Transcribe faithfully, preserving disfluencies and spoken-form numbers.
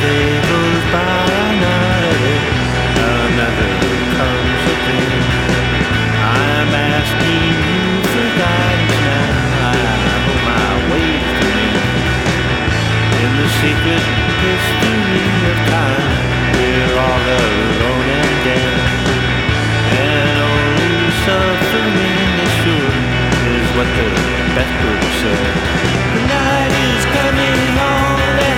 day goes by, another, another comes again. I'm asking you for guidance now. I know my ways to me. In the secret history of time, we're all alone and dead, and only suffering is sure is what the best book said.